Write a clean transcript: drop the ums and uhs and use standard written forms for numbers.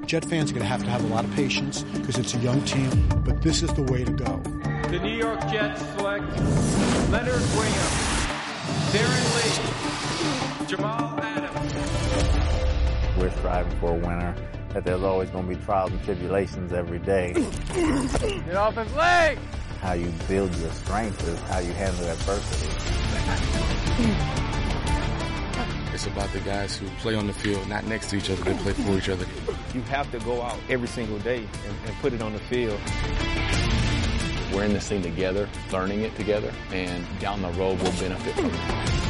Jet fans are going to have a lot of patience because it's a young team, but this is the way to go. The New York Jets select Leonard Williams, Darren Lee, Jamal Adams. We're striving for a winner, that there's always going to be trials and tribulations every day. Get off his leg! How you build your strength is how you handle adversity. It's about the guys who play on the field, not next to each other, they play for each other. You have to go out every single day and put it on the field. We're in this thing together, learning it together, and down the road we'll benefit from it.